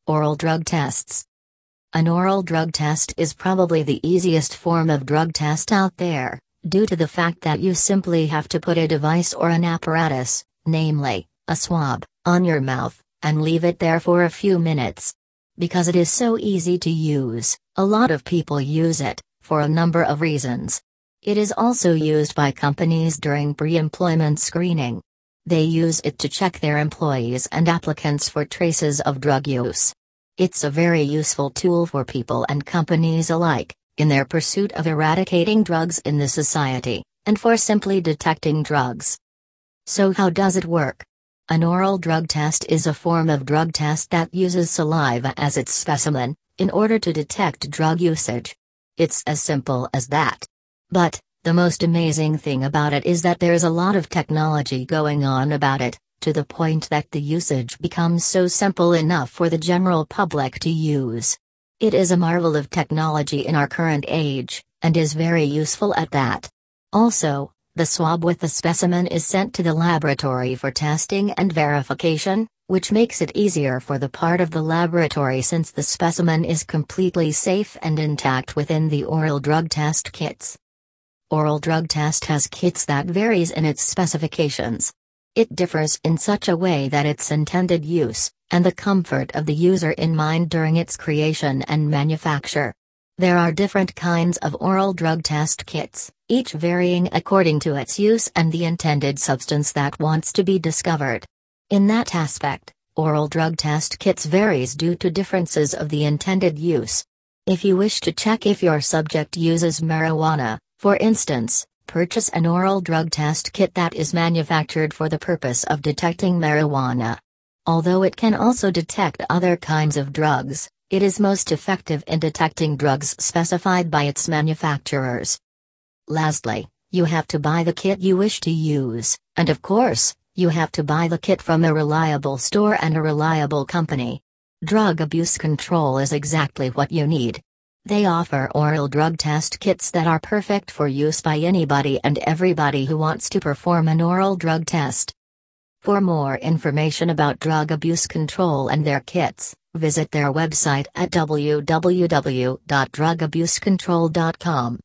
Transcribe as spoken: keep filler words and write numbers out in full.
Oral drug tests. An oral drug test is probably the easiest form of drug test out there, due to the fact that you simply have to put a device or an apparatus, namely, a swab, on your mouth, and leave it there for a few minutes. Because it is so easy to use, a lot of people use it, for a number of reasons. It is also used by companies during pre-employment screening. They use it to check their employees and applicants for traces of drug use. It's a very useful tool for people and companies alike, in their pursuit of eradicating drugs in the society, and for simply detecting drugs. So how does it work? An oral drug test is a form of drug test that uses saliva as its specimen, in order to detect drug usage. It's as simple as that. But, the most amazing thing about it is that there's a lot of technology going on about it, to the point that the usage becomes so simple enough for the general public to use. It is a marvel of technology in our current age, and is very useful at that. Also, the swab with the specimen is sent to the laboratory for testing and verification, which makes it easier for the part of the laboratory since the specimen is completely safe and intact within the oral drug test kits. Oral drug test has kits that varies in its specifications. It differs in such a way that its intended use, and the comfort of the user in mind during its creation and manufacture. There are different kinds of oral drug test kits, each varying according to its use and the intended substance that wants to be discovered. In that aspect, oral drug test kits varies due to differences of the intended use. If you wish to check if your subject uses marijuana, for instance, purchase an oral drug test kit that is manufactured for the purpose of detecting marijuana. Although it can also detect other kinds of drugs, it is most effective in detecting drugs specified by its manufacturers. Lastly, you have to buy the kit you wish to use, and of course, you have to buy the kit from a reliable store and a reliable company. Drug Abuse Control is exactly what you need. They offer oral drug test kits that are perfect for use by anybody and everybody who wants to perform an oral drug test. For more information about Drug Abuse Control and their kits, visit their website at w w w dot drug abuse control dot com.